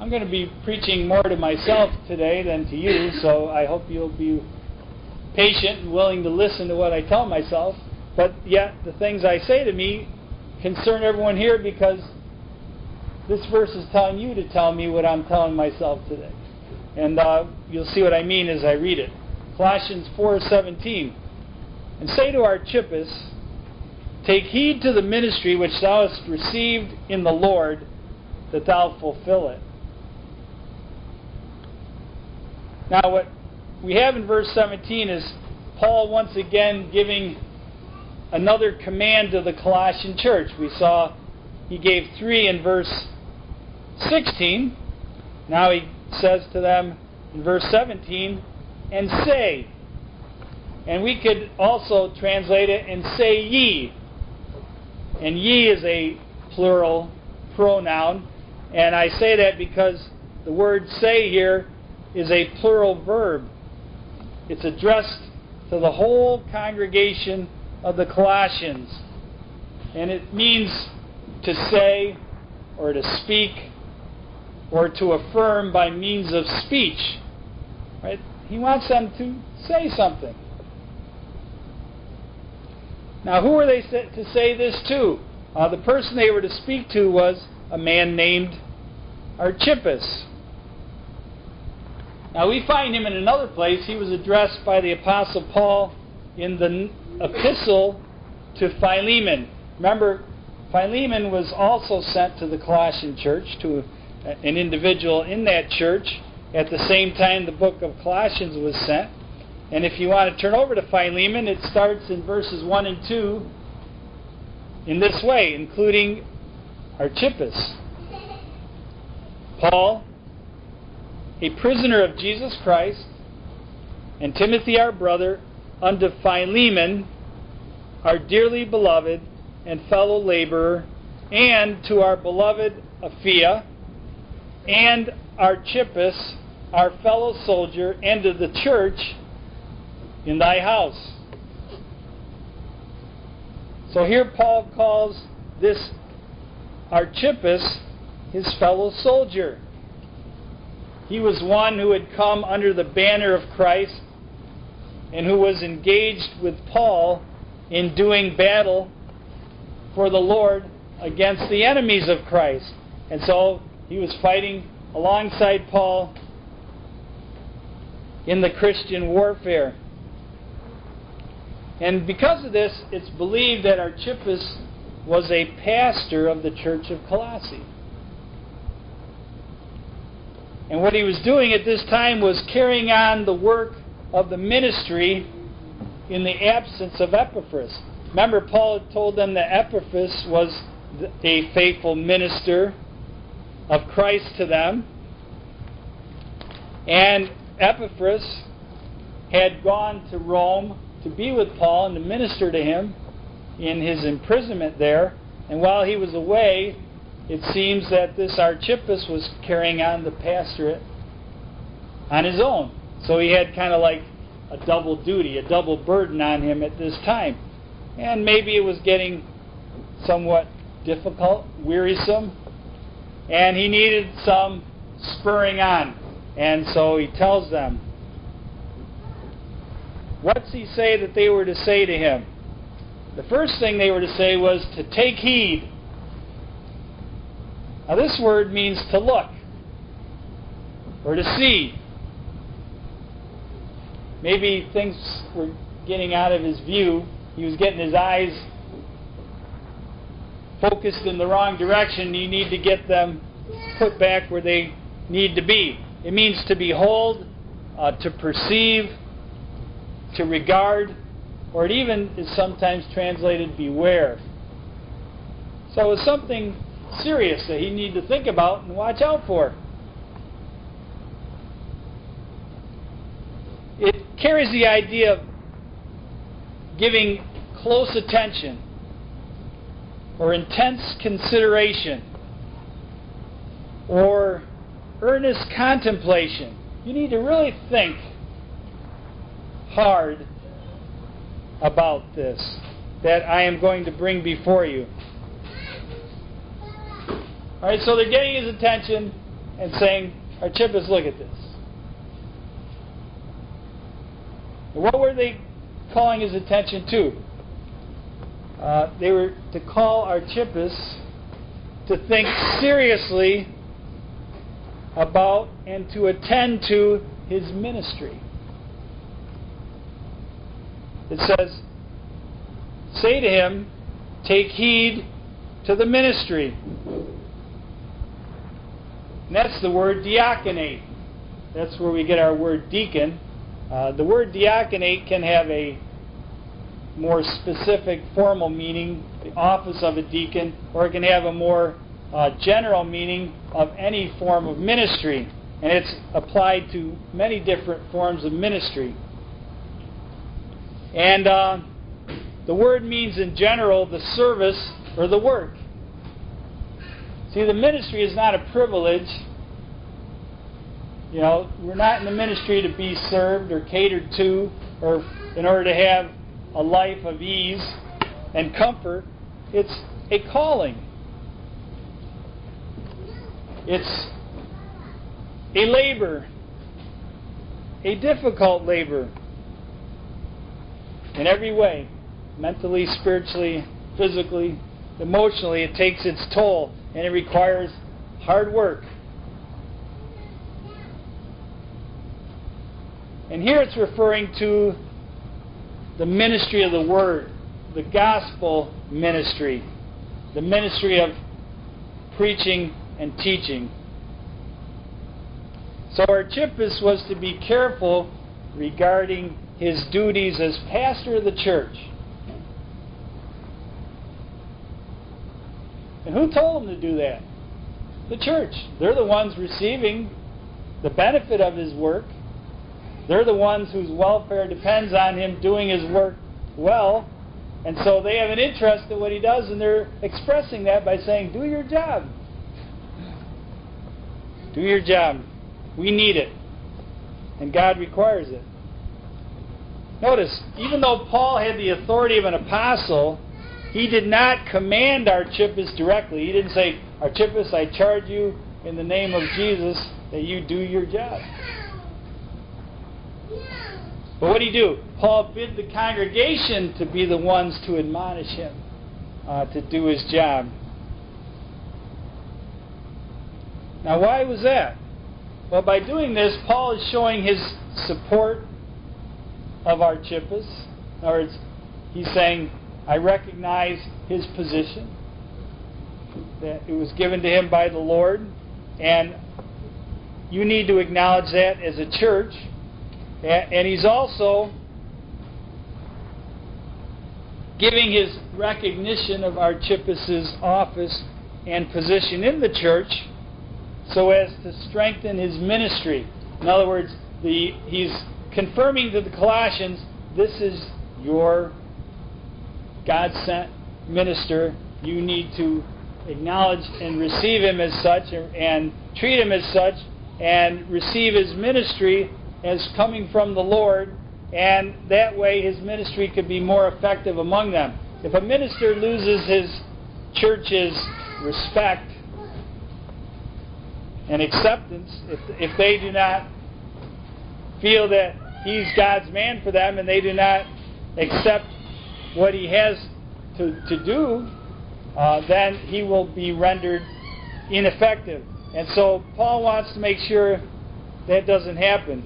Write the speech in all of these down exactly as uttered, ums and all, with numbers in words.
I'm going to be preaching more to myself today than to you, so I hope you'll be patient and willing to listen to what I tell myself. But yet, the things I say to me concern everyone here, because this verse is telling you to tell me what I'm telling myself today. And uh, you'll see what I mean as I read it. Colossians four seventeen. And say to Archippus, take heed to the ministry which thou hast received in the Lord, that thou fulfill it. Now what we have in verse seventeen is Paul once again giving another command to the Colossian church. We saw he gave three in verse sixteen. Now he says to them in verse seventeen, and say. And we could also translate it, and say ye. And ye is a plural pronoun. And I say that because the word say here is a plural verb. It's addressed to the whole congregation of the Colossians. And it means to say, or to speak, or to affirm by means of speech. Right? He wants them to say something. Now, who were they to say this to? Uh, the person they were to speak to was a man named Archippus. Now, we find him in another place. He was addressed by the Apostle Paul in the epistle to Philemon. Remember, Philemon was also sent to the Colossian church, to an individual in that church, at the same time the book of Colossians was sent. And if you want to turn over to Philemon, it starts in verses one and two in this way, including Archippus. Paul, a prisoner of Jesus Christ, and Timothy our brother, unto Philemon, our dearly beloved and fellow laborer, and to our beloved Apphia, and Archippus, our fellow soldier, and to the church in thy house. So here Paul calls this Archippus his fellow soldier. He was one who had come under the banner of Christ and who was engaged with Paul in doing battle for the Lord against the enemies of Christ. And so he was fighting alongside Paul in the Christian warfare. And because of this, it's believed that Archippus was a pastor of the church of Colossae. And what he was doing at this time was carrying on the work of the ministry in the absence of Epaphras. Remember, Paul had told them that Epaphras was a faithful minister of Christ to them. And Epaphras had gone to Rome to be with Paul and to minister to him in his imprisonment there. And while he was away, it seems that this Archippus was carrying on the pastorate on his own. So he had kind of like a double duty, a double burden on him at this time. And maybe it was getting somewhat difficult, wearisome, and he needed some spurring on. And so he tells them, what's he say that they were to say to him? The first thing they were to say was to take heed. Now this word means to look or to see. Maybe things were getting out of his view. He was getting his eyes focused in the wrong direction. You need to get them put back where they need to be. It means to behold, uh, to perceive, to regard, or it even is sometimes translated beware. So it's something serious that he needed to think about and watch out for. It carries the idea of giving close attention or intense consideration or earnest contemplation. You need to really think hard about this that I am going to bring before you. Alright, so they're getting his attention, and saying, Archippus, look at this. And what were they calling his attention to? Uh, they were to call Archippus to think seriously about and to attend to his ministry. It says, say to him, take heed to the ministry. And that's the word diaconate. That's where we get our word deacon. Uh, the word diaconate can have a more specific formal meaning, the office of a deacon, or it can have a more uh, general meaning of any form of ministry. And it's applied to many different forms of ministry. And uh, the word means in general the service or the work. See, the ministry is not a privilege. You know, we're not in the ministry to be served or catered to or in order to have a life of ease and comfort. It's a calling. It's a labor, a difficult labor in every way, mentally, spiritually, physically, emotionally. It takes its toll, and it requires hard work. And here it's referring to the ministry of the Word, the gospel ministry, the ministry of preaching and teaching. So Archippus was to be careful regarding his duties as pastor of the church. And who told him to do that? The church. They're the ones receiving the benefit of his work. They're the ones whose welfare depends on him doing his work well. And so they have an interest in what he does, and they're expressing that by saying, do your job. Do your job. We need it. And God requires it. Notice, even though Paul had the authority of an apostle, he did not command Archippus directly. He didn't say, Archippus, I charge you in the name of Jesus that you do your job. But what did he do? Paul bid the congregation to be the ones to admonish him uh, to do his job. Now, why was that? Well, by doing this, Paul is showing his support of Archippus. In other words, he's saying, I recognize his position, that it was given to him by the Lord, and you need to acknowledge that as a church. And he's also giving his recognition of Archippus' office and position in the church so as to strengthen his ministry. In other words, the, he's confirming to the Colossians, this is your God-sent minister. You need to acknowledge and receive him as such, and, and treat him as such, and receive his ministry as coming from the Lord, and that way his ministry could be more effective among them. If a minister loses his church's respect and acceptance, if, if they do not feel that he's God's man for them and they do not accept what he has to, to do, uh, then he will be rendered ineffective. And so Paul wants to make sure that doesn't happen.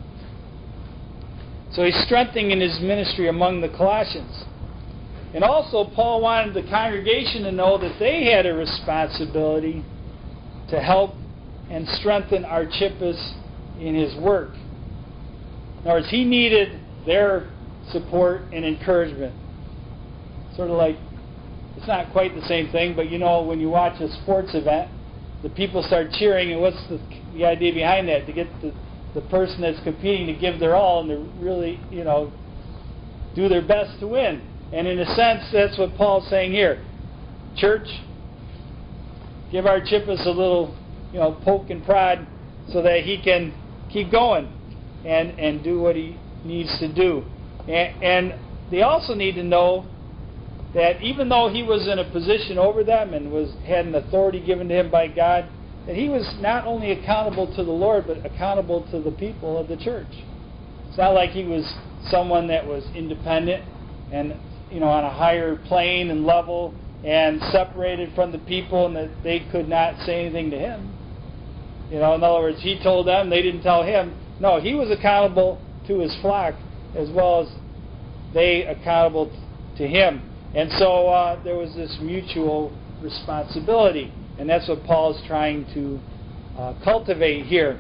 So he's strengthening his ministry among the Colossians. And also, Paul wanted the congregation to know that they had a responsibility to help and strengthen Archippus in his work. In other words, he needed their support and encouragement. Sort of like, it's not quite the same thing, but you know, when you watch a sports event, the people start cheering, and what's the, the idea behind that? To get the the person that's competing to give their all and to really, you know, do their best to win. And in a sense, that's what Paul's saying here. Church, give Archippus a little, you know, poke and prod so that he can keep going and, and do what he needs to do. And, and they also need to know that even though he was in a position over them and was had an authority given to him by God, that he was not only accountable to the Lord, but accountable to the people of the church. It's not like he was someone that was independent and, you know, on a higher plane and level and separated from the people, and that they could not say anything to him. You know, in other words, he told them, they didn't tell him. No, he was accountable to his flock as well as they accountable to him. And so uh, there was this mutual responsibility. And that's what Paul's trying to uh, cultivate here.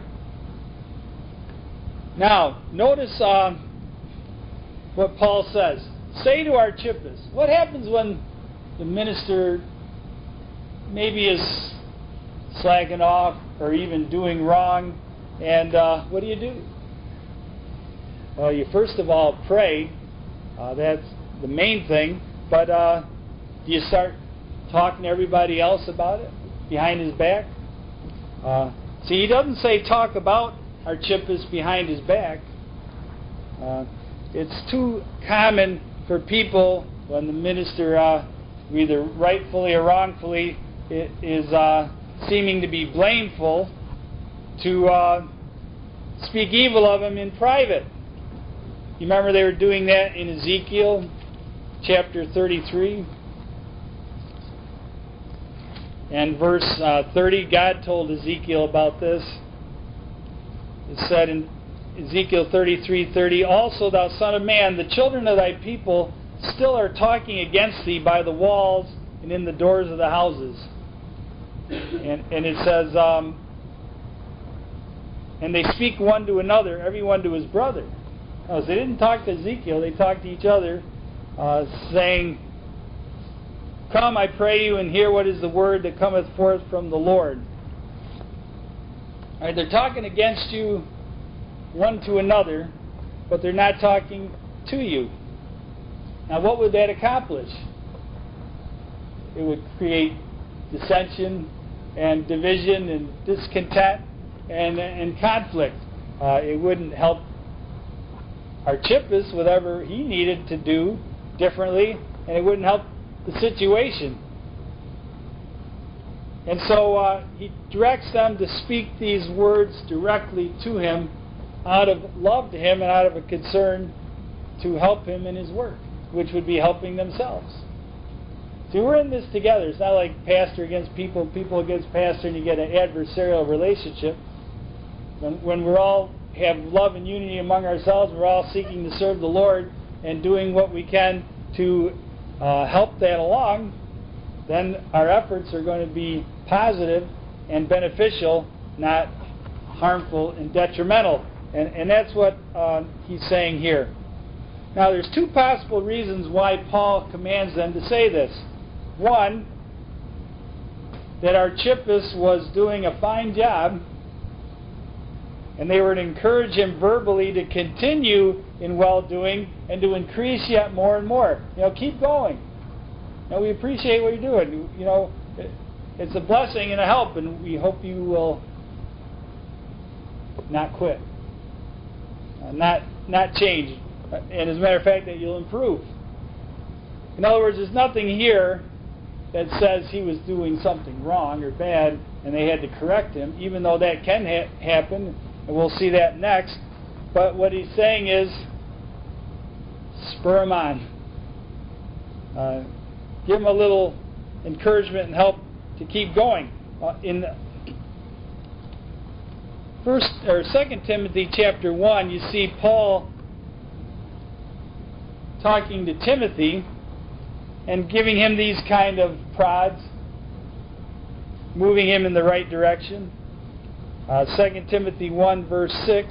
Now, notice uh, what Paul says. Say to Archippus, what happens when the minister maybe is slacking off or even doing wrong? And uh, what do you do? Well, you first of all pray. Uh, that's the main thing. But uh, do you start talking to everybody else about it behind his back? Uh, see, he doesn't say talk about Archippus behind his back. Uh, it's too common for people when the minister, uh, either rightfully or wrongfully, is uh, seeming to be blameful, to uh, speak evil of him in private. You remember they were doing that in Ezekiel chapter thirty-three? And verse uh, thirty, God told Ezekiel about this. It said in Ezekiel thirty-three thirty, also, thou son of man, the children of thy people still are talking against thee by the walls and in the doors of the houses. And, and it says, um, and they speak one to another, everyone to his brother. No, so they didn't talk to Ezekiel, they talked to each other, uh, saying, come, I pray you, and hear what is the word that cometh forth from the Lord. All right, they're talking against you one to another, but they're not talking to you. Now, what would that accomplish? It would create dissension and division and discontent and, and conflict. Uh, it wouldn't help Archippus, whatever he needed to do differently, and it wouldn't help the situation. And so uh, he directs them to speak these words directly to him out of love to him and out of a concern to help him in his work, which would be helping themselves. See, we're in this together. It's not like pastor against people, people against pastor, and you get an adversarial relationship. When, when we're all have love and unity among ourselves, we're all seeking to serve the Lord and doing what we can to uh, help that along, then our efforts are going to be positive and beneficial, not harmful and detrimental. And, and that's what uh, he's saying here. Now, there's two possible reasons why Paul commands them to say this. One, that Archippus was doing a fine job, and they were to encourage him verbally to continue in well-doing and to increase yet more and more. You know, keep going. You know, we appreciate what you're doing. You know, it's a blessing and a help, and we hope you will not quit, uh, not not change, and as a matter of fact, that you'll improve. In other words, there's nothing here that says he was doing something wrong or bad, and they had to correct him, even though that can ha- happen. And we'll see that next. But what he's saying is, spur him on. Uh, give him a little encouragement and help to keep going. Uh, in First or Second Timothy chapter one, you see Paul talking to Timothy and giving him these kind of prods, moving him in the right direction. Uh, Second Timothy one, verse six.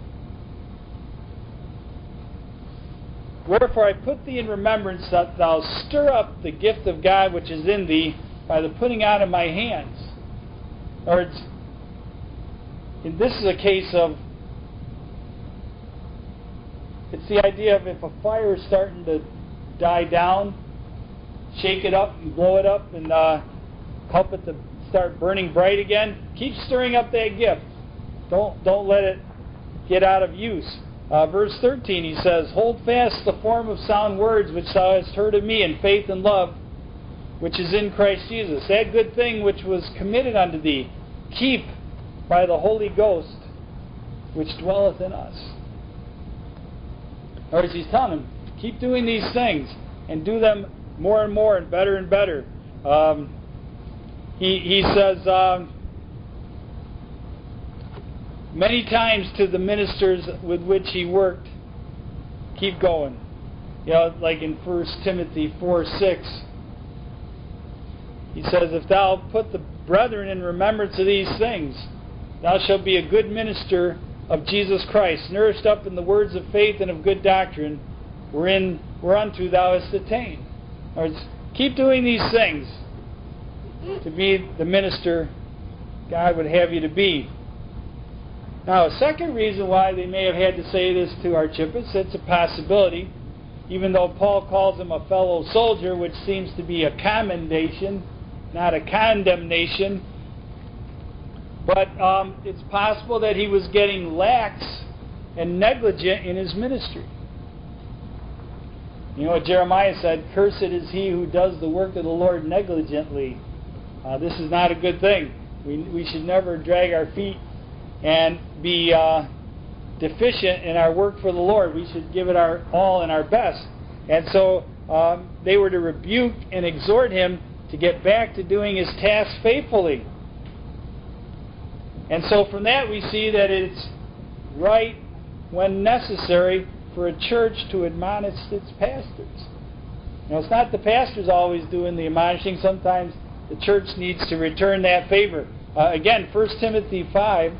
Wherefore I put thee in remembrance that thou stir up the gift of God which is in thee by the putting out of my hands. Or it's, and this is a case of, it's the idea of if a fire is starting to die down, shake it up and blow it up and uh, help it to start burning bright again. Keep stirring up that gift. Don't don't let it get out of use. Uh, verse thirteen, he says, hold fast the form of sound words which thou hast heard of me in faith and love, which is in Christ Jesus. That good thing which was committed unto thee, keep by the Holy Ghost which dwelleth in us. In other words, he's telling them, keep doing these things and do them more and more and better and better. Um, he, he says um, many times to the ministers with which he worked, keep going. You know, like in First Timothy four six, he says, if thou put the brethren in remembrance of these things, thou shalt be a good minister of Jesus Christ, nourished up in the words of faith and of good doctrine, wherein whereunto thou hast attained. In other words, keep doing these things to be the minister God would have you to be. Now, a second reason why they may have had to say this to Archippus, it's a possibility, even though Paul calls him a fellow soldier, which seems to be a commendation, not a condemnation. But um, it's possible that he was getting lax and negligent in his ministry. You know what Jeremiah said, cursed is he who does the work of the Lord negligently. Uh, this is not a good thing. We, we should never drag our feet and be uh, deficient in our work for the Lord. We should give it our all and our best. And so um, they were to rebuke and exhort him to get back to doing his task faithfully. And so from that we see that it's right when necessary for a church to admonish its pastors. You know, it's not the pastors always doing the admonishing. Sometimes the church needs to return that favor. Uh, again, First Timothy five.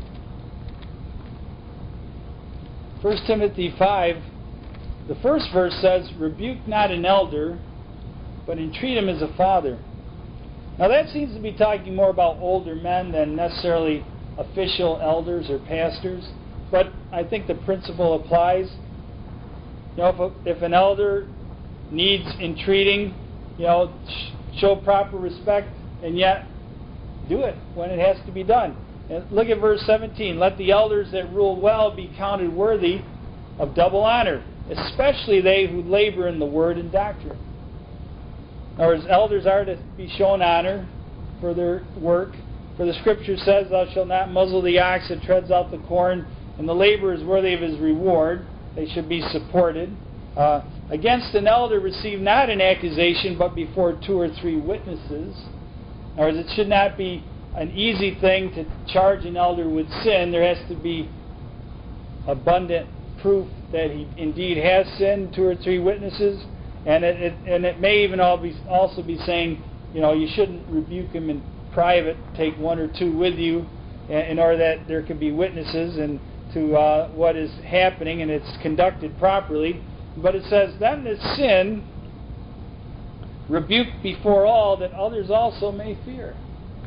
First Timothy five, the first verse says, rebuke not an elder, but entreat him as a father. Now that seems to be talking more about older men than necessarily official elders or pastors, but I think the principle applies. You know, if, a, if an elder needs entreating, you know, sh- show proper respect, and yet do it when it has to be done. And look at verse seventeen. Let the elders that rule well be counted worthy of double honor, especially they who labor in the word and doctrine. In other words, elders are to be shown honor for their work. For the Scripture says, thou shalt not muzzle the ox that treads out the corn, and the laborer is worthy of his reward. They should be supported. Uh, against an elder receive not an accusation, but before two or three witnesses. In other words, it should not be an easy thing to charge an elder with sin. There has to be abundant proof that he indeed has sinned, two or three witnesses. And it, it, and it may even all be, also be saying, you know, you shouldn't rebuke him in private. Take one or two with you in order that there can be witnesses and to uh, what is happening and it's conducted properly. But it says, them that sin, rebuke before all, that others also may fear.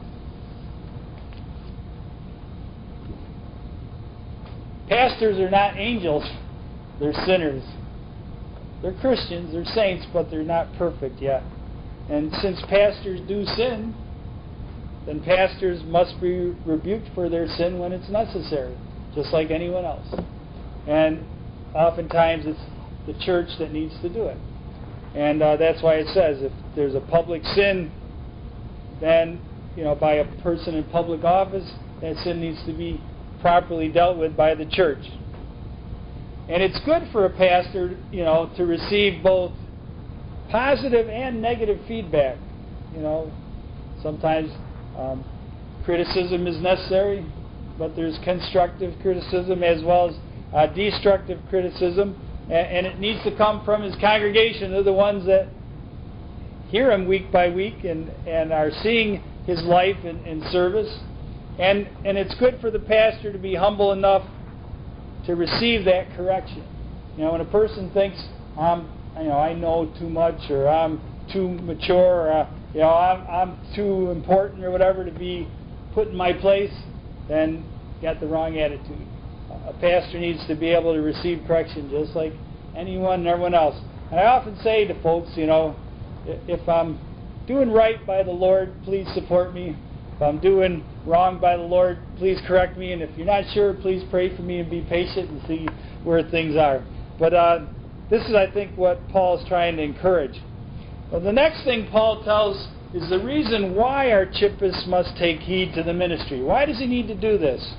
Pastors are not angels. They're sinners. They're Christians, they're saints, but they're not perfect yet. And since pastors do sin, then pastors must be rebuked for their sin when it's necessary, just like anyone else. And oftentimes it's the church that needs to do it. And uh, that's why it says if there's a public sin, then, you know, by a person in public office, that sin needs to be properly dealt with by the church. And it's good for a pastor, you know, to receive both positive and negative feedback. You know, sometimes um, criticism is necessary, but there's constructive criticism as well as uh, destructive criticism, and, and it needs to come from his congregation. They're the ones that hear him week by week and, and are seeing his life and, and service. And and it's good for the pastor to be humble enough to receive that correction. You know, when a person thinks, I'm, you know, I know too much, or I'm too mature, or uh, you know, I'm, I'm too important, or whatever, to be put in my place, then got the wrong attitude. A pastor needs to be able to receive correction just like anyone and everyone else. And I often say to folks, you know, if I'm doing right by the Lord, please support me. If I'm doing wrong by the Lord, please correct me. And if you're not sure, please pray for me and be patient and see where things are. But uh, this is, I think, what Paul is trying to encourage. Well, the next thing Paul tells is the reason why Archippus must take heed to the ministry. Why does he need to do this?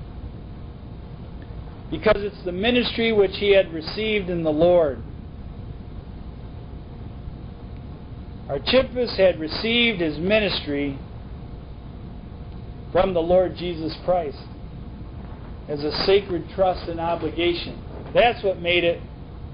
Because it's the ministry which he had received in the Lord. Archippus had received his ministry from the Lord Jesus Christ as a sacred trust and obligation. That's what made it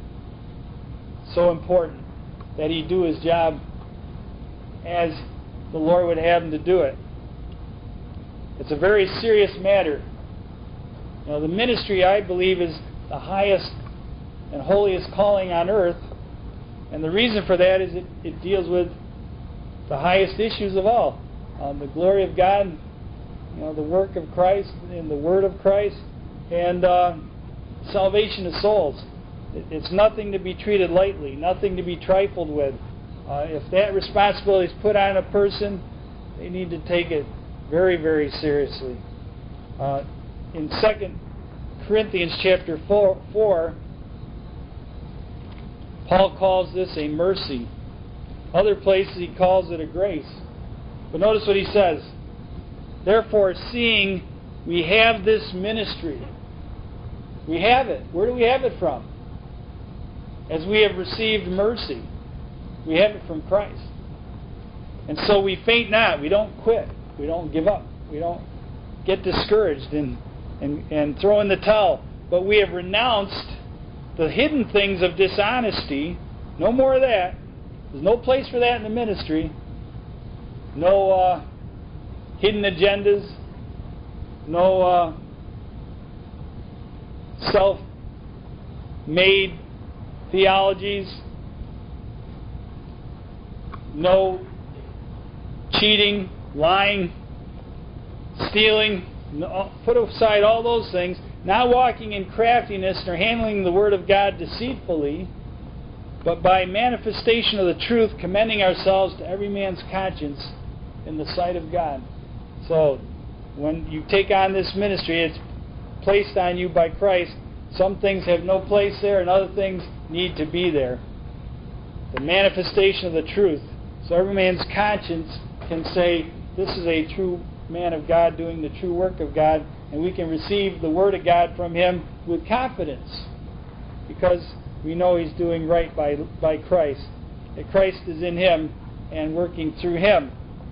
so important, that he do his job as the Lord would have him to do it. It's a very serious matter. You know, the ministry, I believe, is the highest and holiest calling on earth, and the reason for that is it, it deals with the highest issues of all. Um, the glory of God, you know, the work of Christ and the Word of Christ, and uh, salvation of souls. It, it's nothing to be treated lightly, nothing to be trifled with. Uh, if that responsibility is put on a person, they need to take it very, very seriously. Uh, in Second Corinthians chapter four, four, Paul calls this a mercy. Other places he calls it a grace. But notice what he says. Therefore, seeing we have this ministry, we have it. Where do we have it from? As we have received mercy. We have it from Christ. And so we faint not. We don't quit. We don't give up. We don't get discouraged and, and, and throw in the towel. But we have renounced the hidden things of dishonesty. No more of that. There's no place for that in the ministry. No uh, hidden agendas. No uh, self-made theologies. No cheating, lying, stealing. No, put aside all those things. Not walking in craftiness nor handling the Word of God deceitfully, but by manifestation of the truth, commending ourselves to every man's conscience in the sight of God. So, when you take on this ministry, it's placed on you by Christ. Some things have no place there, and other things need to be there. The manifestation of the truth. So every man's conscience can say, this is a true man of God doing the true work of God, and we can receive the Word of God from him with confidence, because we know he's doing right by, by Christ. That Christ is in him and working through him.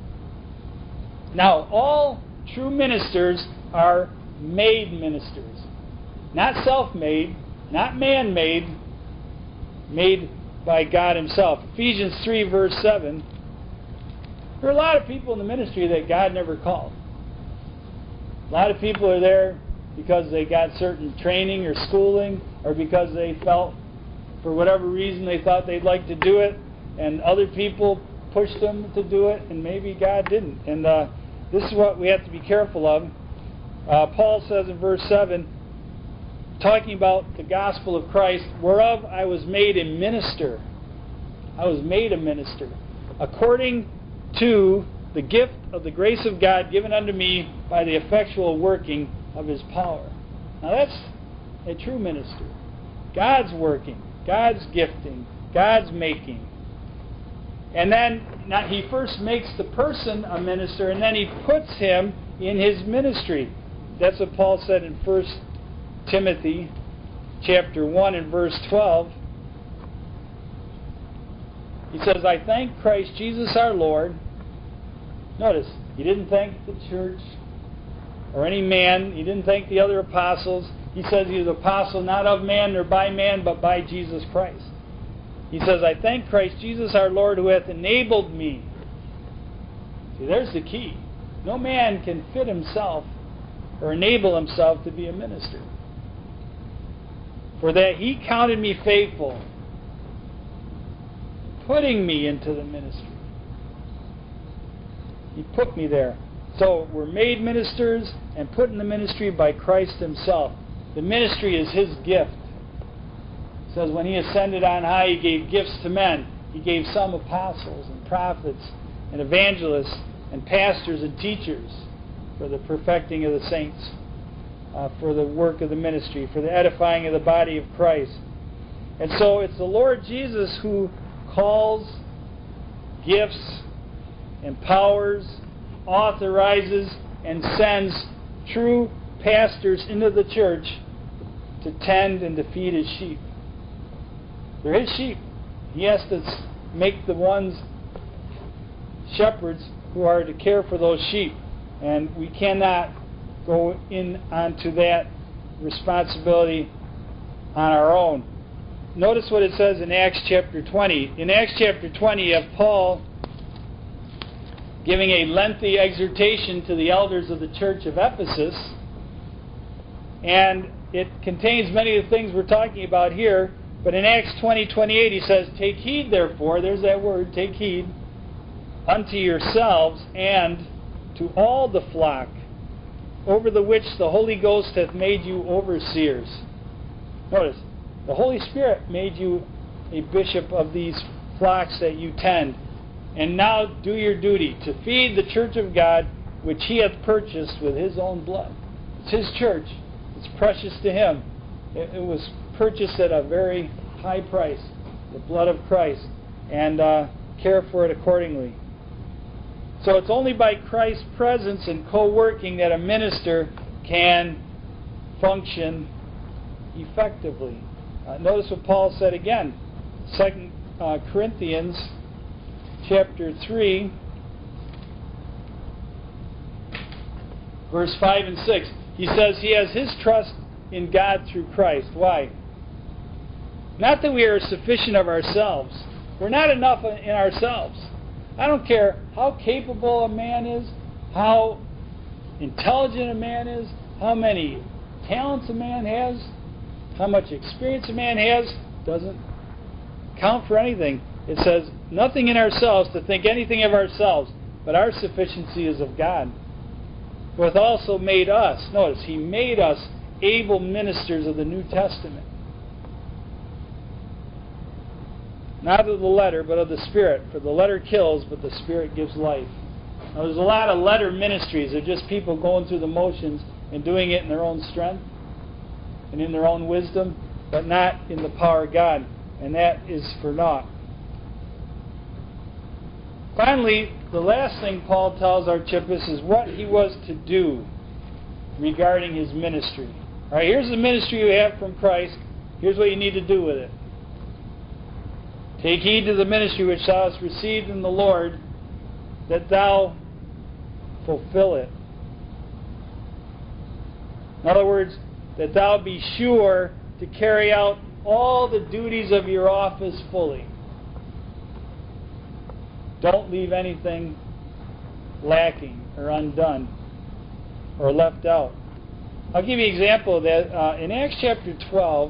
Now, all true ministers are made ministers. Not self-made, not man-made, made by God himself. Ephesians three, verse seven. There are a lot of people in the ministry that God never called. A lot of people are there because they got certain training or schooling, or because they felt, for whatever reason, they thought they'd like to do it, and other people pushed them to do it, and maybe God didn't. And uh, this is what we have to be careful of. Uh, Paul says in verse seven, talking about the gospel of Christ, whereof I was made a minister. I was made a minister, according to the gift of the grace of God given unto me by the effectual working of his power. Now that's a true minister. God's working, God's gifting, God's making. And then now he first makes the person a minister, and then he puts him in his ministry. That's what Paul said in First Timothy chapter one and verse twelve. He says, I thank Christ Jesus our Lord. Notice, he didn't thank the church or any man. He didn't thank the other apostles. He says he was an apostle not of man nor by man, but by Jesus Christ. He says, I thank Christ Jesus our Lord, who hath enabled me. See, there's the key. No man can fit himself or enable himself to be a minister. For that he counted me faithful, putting me into the ministry. He put me there. So we're made ministers and put in the ministry by Christ himself. The ministry is his gift. It says when he ascended on high, he gave gifts to men. He gave some apostles and prophets and evangelists and pastors and teachers for the perfecting of the saints, uh, for the work of the ministry, for the edifying of the body of Christ. And so it's the Lord Jesus who calls, gifts, empowers, authorizes, and sends true pastors into the church to tend and to feed His sheep. They're His sheep. He has to make the ones shepherds who are to care for those sheep. And we cannot go in onto that responsibility on our own. Notice what it says in Acts chapter twenty. In Acts chapter twenty, you have Paul giving a lengthy exhortation to the elders of the church of Ephesus. And it contains many of the things we're talking about here. But in Acts twenty twenty-eight, he says, "Take heed, therefore," there's that word, take heed, "unto yourselves and to all the flock, over the which the Holy Ghost hath made you overseers." Notice, the Holy Spirit made you a bishop of these flocks that you tend. And now do your duty to feed the church of God, which He hath purchased with His own blood. It's His church. It's precious to Him. It, it was purchased at a very high price, the blood of Christ, and uh, care for it accordingly. So it's only by Christ's presence and co-working that a minister can function effectively. Uh, notice what Paul said again, Second uh, Corinthians chapter three, verse five and six. He says he has his trust in God through Christ. Why? Not that we are sufficient of ourselves. We're not enough in ourselves. I don't care how capable a man is, how intelligent a man is, how many talents a man has, how much experience a man has, doesn't count for anything. It says, nothing in ourselves to think anything of ourselves, but our sufficiency is of God, who hath also made us, notice, He made us able ministers of the New Testament. Not of the letter, but of the Spirit. For the letter kills, but the Spirit gives life. Now, there's a lot of letter ministries. They're just people going through the motions and doing it in their own strength and in their own wisdom, but not in the power of God. And that is for naught. Finally, the last thing Paul tells Archippus is what he was to do regarding his ministry. All right, here's the ministry you have from Christ. Here's what you need to do with it. Take heed to the ministry which thou hast received in the Lord, that thou fulfill it. In other words, that thou be sure to carry out all the duties of your office fully. Don't leave anything lacking or undone or left out. I'll give you an example of that. Uh, in Acts chapter twelve,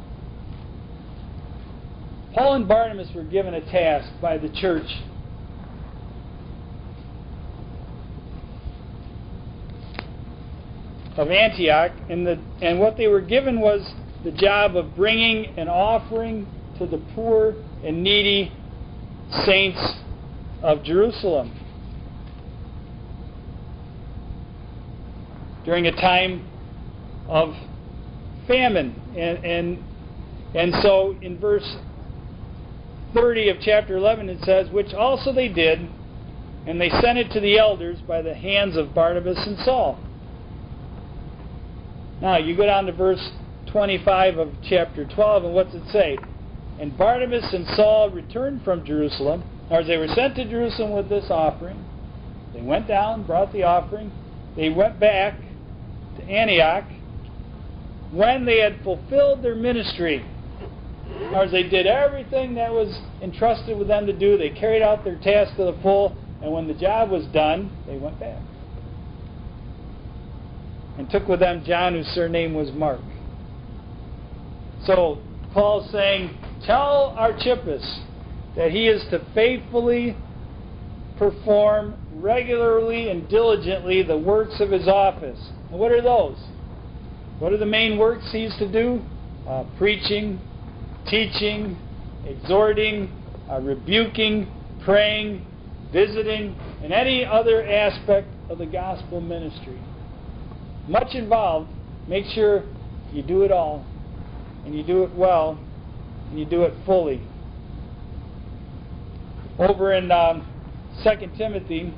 Paul and Barnabas were given a task by the church of Antioch, and, the, and what they were given was the job of bringing an offering to the poor and needy saints of Jerusalem during a time of famine. And, and, and so in verse thirty of chapter eleven it says, which also they did, and they sent it to the elders by the hands of Barnabas and Saul. Now you go down to verse twenty-five of chapter twelve, and what's it say? And Barnabas and Saul returned from Jerusalem, or they were sent to Jerusalem with this offering. They went down, brought the offering. They went back to Antioch when they had fulfilled their ministry. Or they did everything that was entrusted with them to do. They carried out their task to the full, and when the job was done, they went back. And took with them John, whose surname was Mark. So Paul's saying, tell Archippus that he is to faithfully perform regularly and diligently the works of his office. And what are those? What are the main works he's to do? Uh, preaching, teaching, exhorting, uh, rebuking, praying, visiting, and any other aspect of the gospel ministry. Much involved. Make sure you do it all, and you do it well, and you do it fully. Over in um, Second Timothy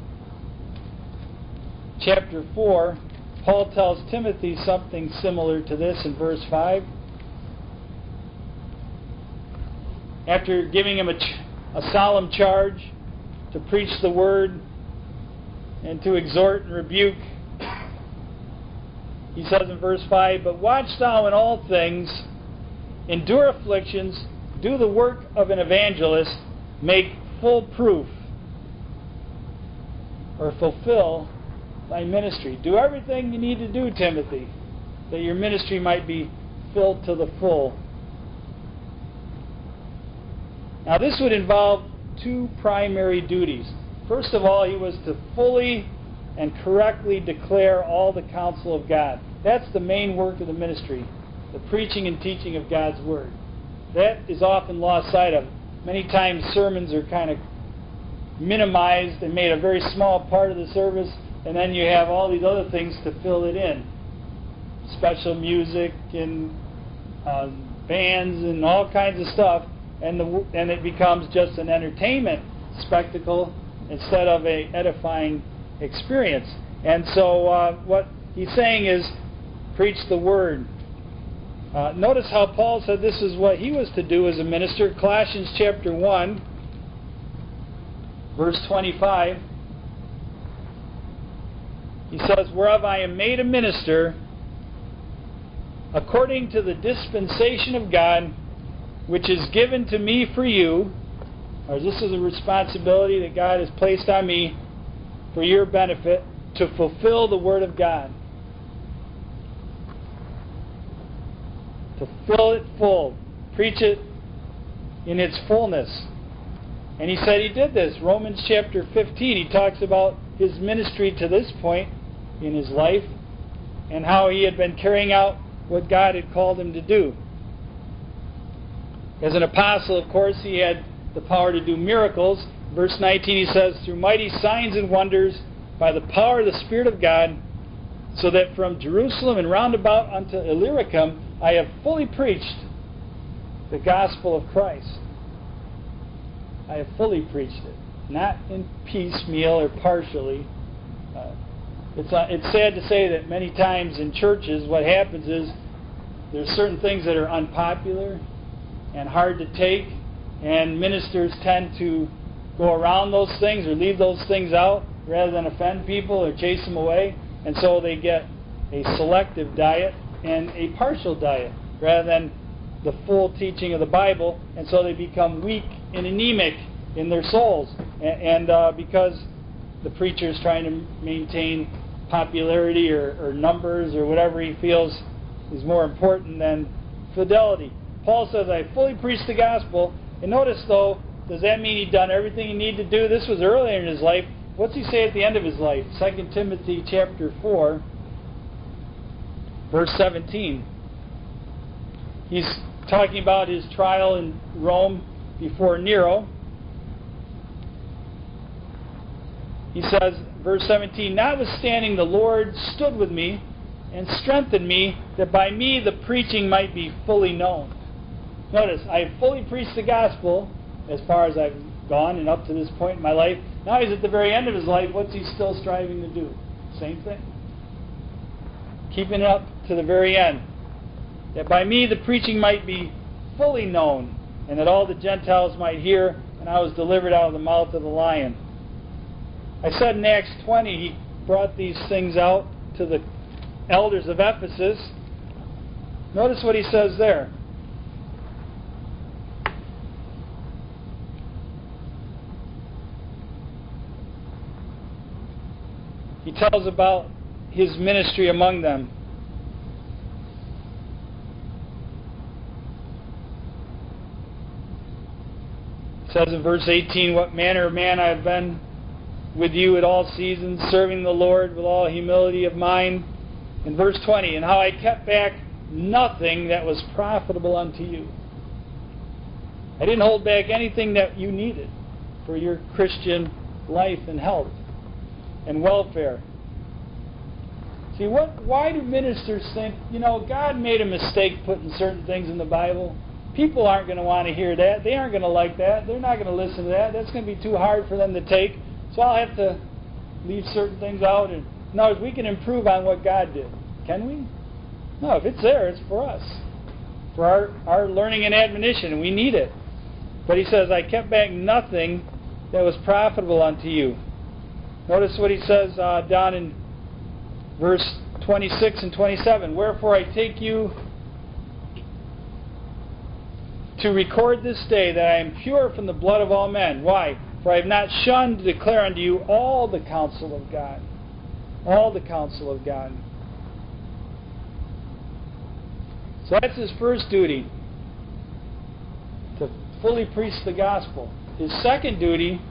chapter four, Paul tells Timothy something similar to this in verse five. After giving him a, ch- a solemn charge to preach the word and to exhort and rebuke, he says in verse five, "But watch thou in all things, endure afflictions, do the work of an evangelist, make full proof," or fulfill thy ministry. Do everything you need to do, Timothy, that your ministry might be filled to the full. Now this would involve two primary duties. First of all, he was to fully and correctly declare all the counsel of God. That's the main work of the ministry, the preaching and teaching of God's Word. That is often lost sight of. Many times sermons are kind of minimized and made a very small part of the service, and then you have all these other things to fill it in. Special music and uh, bands and all kinds of stuff, and, the, and it becomes just an entertainment spectacle instead of a edifying experience. And so uh, what he's saying is, preach the Word. Uh, notice how Paul said this is what he was to do as a minister. Colossians chapter one, verse twenty-five. He says, "Whereof I am made a minister, according to the dispensation of God, which is given to me for you," or this is a responsibility that God has placed on me for your benefit, to fulfill the Word of God. To fill it full. Preach it in its fullness. And he said he did this. Romans chapter fifteen, he talks about his ministry to this point in his life and how he had been carrying out what God had called him to do. As an apostle, of course, he had the power to do miracles. Verse nineteen, he says, "Through mighty signs and wonders, by the power of the Spirit of God, so that from Jerusalem and round about unto Illyricum I have fully preached the gospel of Christ." I have fully preached it, not in piecemeal or partially. Uh, it's, uh, it's sad to say that many times in churches what happens is there's certain things that are unpopular and hard to take, and ministers tend to go around those things or leave those things out rather than offend people or chase them away. And so they get a selective diet and a partial diet rather than the full teaching of the Bible. And so they become weak and anemic in their souls. And, and uh, because the preacher is trying to maintain popularity or, or numbers or whatever he feels is more important than fidelity. Paul says, "I fully preached the gospel." And notice, though, does that mean he'd done everything he needed to do? This was earlier in his life. What's he say at the end of his life? Second Timothy chapter four, verse seventeen. He's talking about his trial in Rome before Nero. He says, verse seventeen, "Notwithstanding the Lord stood with me and strengthened me, that by me the preaching might be fully known." Notice, I have fully preached the gospel as far as I've gone and up to this point in my life. Now he's at the very end of his life. What's he still striving to do? Same thing. Keeping it up to the very end. That by me the preaching might be fully known, and that all the Gentiles might hear, and I was delivered out of the mouth of the lion. I said in Acts twenty, he brought these things out to the elders of Ephesus. Notice what he says there. He tells about his ministry among them. It says in verse eighteen, "What manner of man I have been with you at all seasons, serving the Lord with all humility of mind." In verse twenty, "And how I kept back nothing that was profitable unto you." I didn't hold back anything that you needed for your Christian life and health and welfare. See, what? Why do ministers think, you know, God made a mistake putting certain things in the Bible? People aren't going to want to hear that. They aren't going to like that. They're not going to listen to that. That's going to be too hard for them to take. So I'll have to leave certain things out. And in other words, we can improve on what God did. Can we? No, if it's there, it's for us. For our, our learning and admonition, and we need it. But he says, I kept back nothing that was profitable unto you. Notice what he says uh, down in verse twenty-six and twenty-seven. Wherefore I take you to record this day that I am pure from the blood of all men. Why? For I have not shunned to declare unto you all the counsel of God. All the counsel of God. So that's his first duty, to fully preach the gospel. His second duty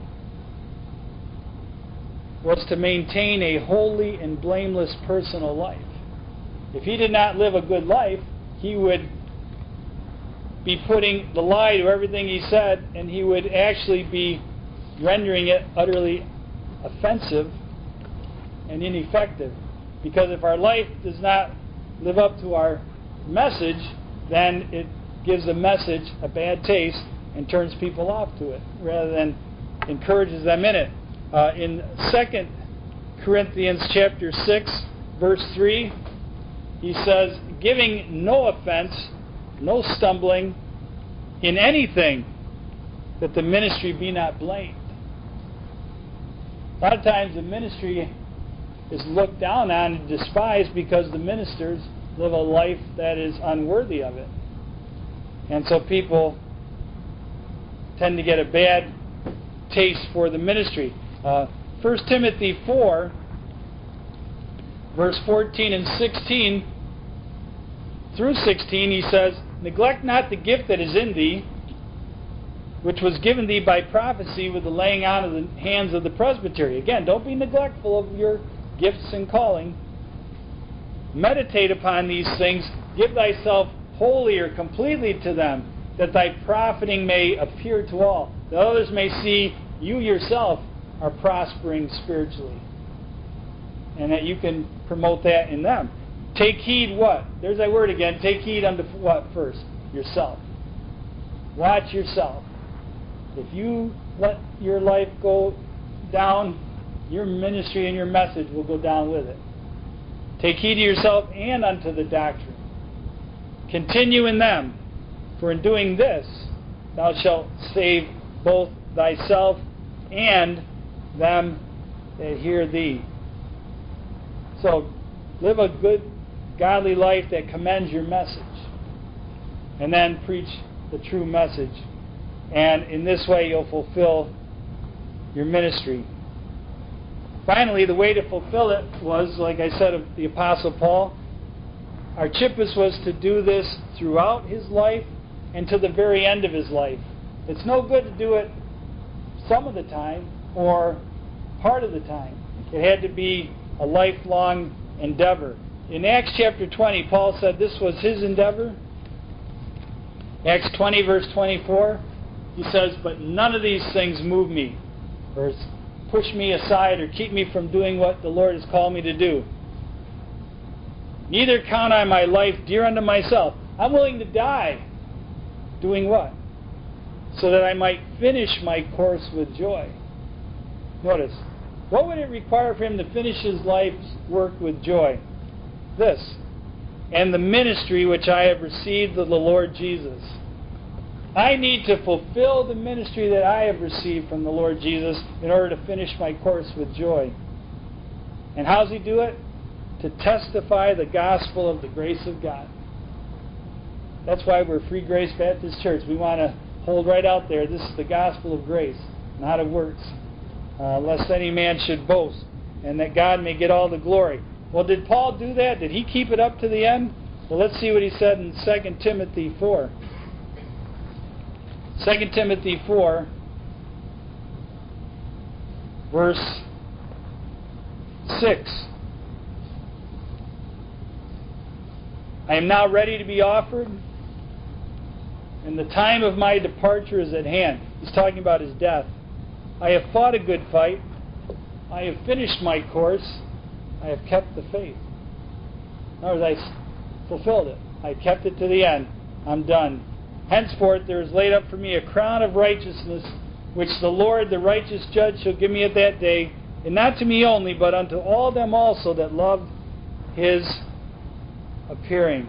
was to maintain a holy and blameless personal life. If he did not live a good life, he would be putting the lie to everything he said, and he would actually be rendering it utterly offensive and ineffective. Because if our life does not live up to our message, then it gives the message a bad taste and turns people off to it, rather than encourages them in it. Uh, in Second Corinthians chapter six, verse three, he says, giving no offense, no stumbling in anything, that the ministry be not blamed. A lot of times the ministry is looked down on and despised because the ministers live a life that is unworthy of it. And so people tend to get a bad taste for the ministry. Uh, First Timothy four, verse fourteen and sixteen through sixteen, he says, neglect not the gift that is in thee, which was given thee by prophecy with the laying on of the hands of the presbytery. Again, don't be neglectful of your gifts and calling. Meditate upon these things. Give thyself wholly or completely to them, that thy profiting may appear to all, that others may see you yourself are prospering spiritually, and that you can promote that in them. Take heed what? There's that word again. Take heed unto what first? Yourself. Watch yourself. If you let your life go down, your ministry and your message will go down with it. Take heed to yourself and unto the doctrine. Continue in them, for in doing this thou shalt save both thyself and them that hear thee. So, live a good, godly life that commends your message. And then preach the true message. And in this way you'll fulfill your ministry. Finally, the way to fulfill it was, like I said, of the Apostle Paul. Archippus was to do this throughout his life and to the very end of his life. It's no good to do it some of the time or part of the time. It had to be a lifelong endeavor. In Acts chapter twenty, Paul said this was his endeavor. Acts twenty, verse twenty-four, he says, but none of these things move me, or push me aside, or keep me from doing what the Lord has called me to do. Neither count I my life dear unto myself. I'm willing to die. Doing what? So that I might finish my course with joy. Notice, what would it require for him to finish his life's work with joy? This, and the ministry which I have received of the Lord Jesus. I need to fulfill the ministry that I have received from the Lord Jesus in order to finish my course with joy. And how does he do it? To testify the gospel of the grace of God. That's why we're Free Grace Baptist Church. We want to hold right out there, this is the gospel of grace, not of works, uh, lest any man should boast, and that God may get all the glory. Well, did Paul do that? Did he keep it up to the end? Well, let's see what he said in Second Timothy four. Second Timothy four, verse six. I am now ready to be offered, and the time of my departure is at hand. He's talking about his death. I have fought a good fight. I have finished my course. I have kept the faith. In other words, I fulfilled it. I kept it to the end. I'm done. Henceforth there is laid up for me a crown of righteousness, which the Lord, the righteous judge, shall give me at that day, and not to me only, but unto all them also that love his appearing.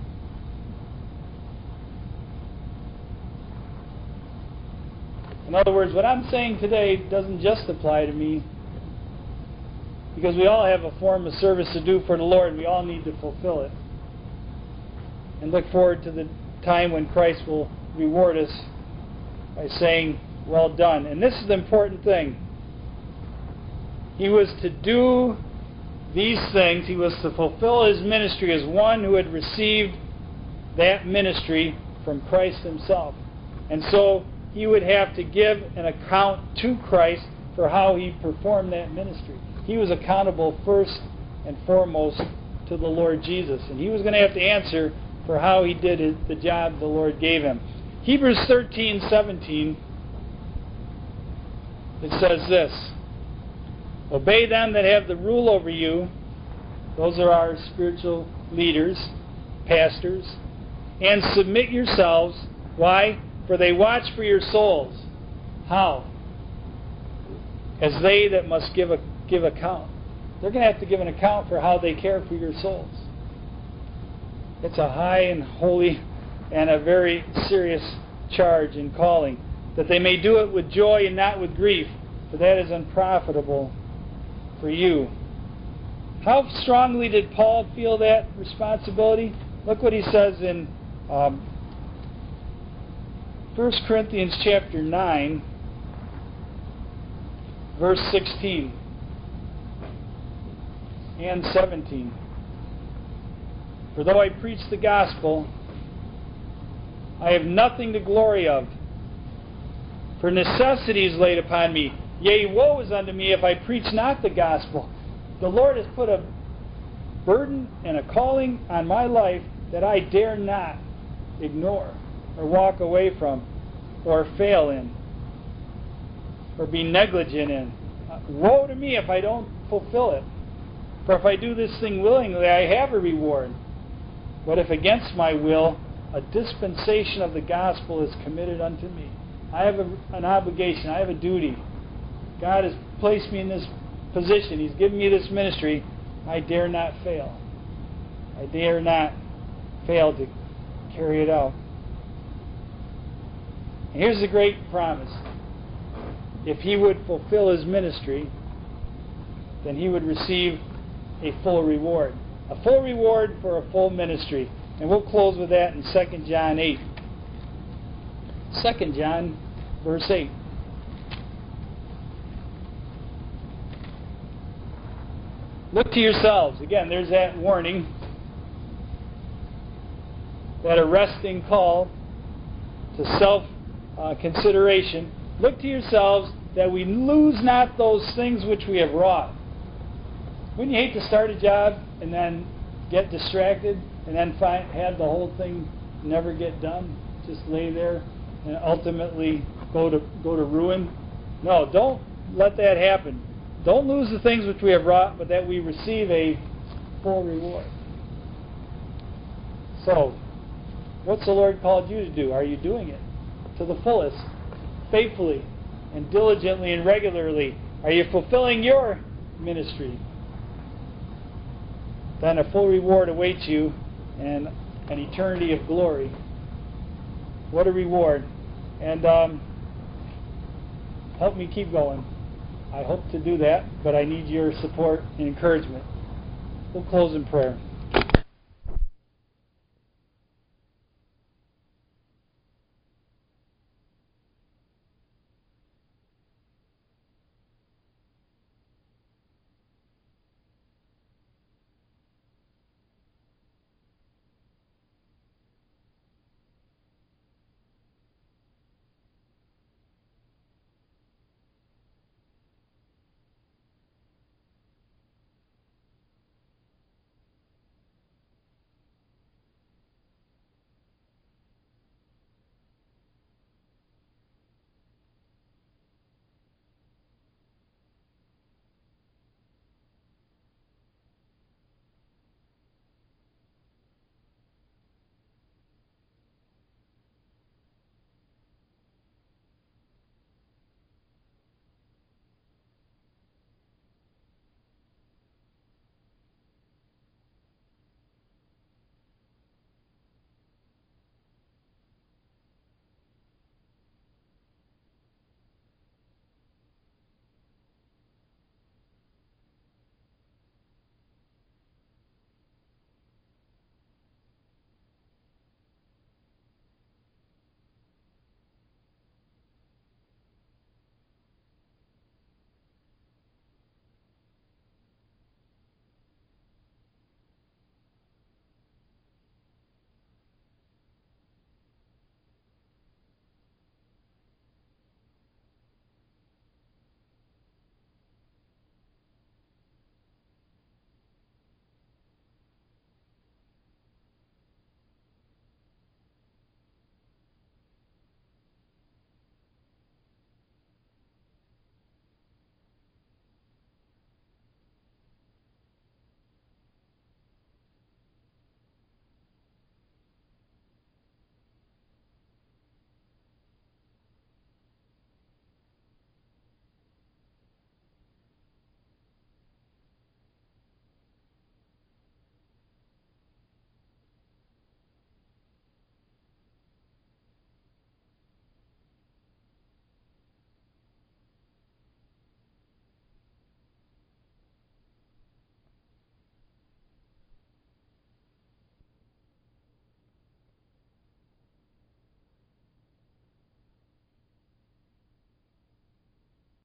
In other words, what I'm saying today doesn't just apply to me, because we all have a form of service to do for the Lord, and we all need to fulfill it. And look forward to the time when Christ will reward us by saying, well done. And this is the important thing. He was to do these things. He was to fulfill his ministry as one who had received that ministry from Christ himself. And so he would have to give an account to Christ for how he performed that ministry. He was accountable first and foremost to the Lord Jesus. And he was going to have to answer for how he did his, the job the Lord gave him. Hebrews thirteen seventeen, it says this, obey them that have the rule over you. Those are our spiritual leaders, pastors. And submit yourselves. Why? For they watch for your souls. How? As they that must give a give account. They're going to have to give an account for how they care for your souls. It's a high and holy and a very serious charge and calling, that they may do it with joy and not with grief, for that is unprofitable for you. How strongly did Paul feel that responsibility? Look what he says in um, First Corinthians chapter nine, verse sixteen and seventeen. For though I preach the gospel, I have nothing to glory of. For necessity is laid upon me. Yea, woe is unto me if I preach not the gospel. The Lord has put a burden and a calling on my life that I dare not ignore or walk away from or fail in or be negligent in. Uh, woe to me if I don't fulfill it. For if I do this thing willingly, I have a reward. But if against my will, a dispensation of the gospel is committed unto me. I have a, an obligation. I have a duty. God has placed me in this position. He's given me this ministry. I dare not fail. I dare not fail to carry it out. And here's the great promise. If he would fulfill his ministry, then he would receive a full reward. A full reward for a full ministry. And we'll close with that in Second John eight. Second John, verse eight. Look to yourselves. Again, there's that warning. That arresting call to self-consideration. Uh, Look to yourselves that we lose not those things which we have wrought. Wouldn't you hate to start a job and then get distracted and then find, have the whole thing never get done? Just lay there and ultimately go to go to ruin? No, don't let that happen. Don't lose the things which we have wrought, but that we receive a full reward. So, what's the Lord called you to do? Are you doing it to the fullest, faithfully and diligently and regularly? Are you fulfilling your ministry? Then a full reward awaits you and an eternity of glory. What a reward. And um, help me keep going. I hope to do that, but I need your support and encouragement. We'll close in prayer.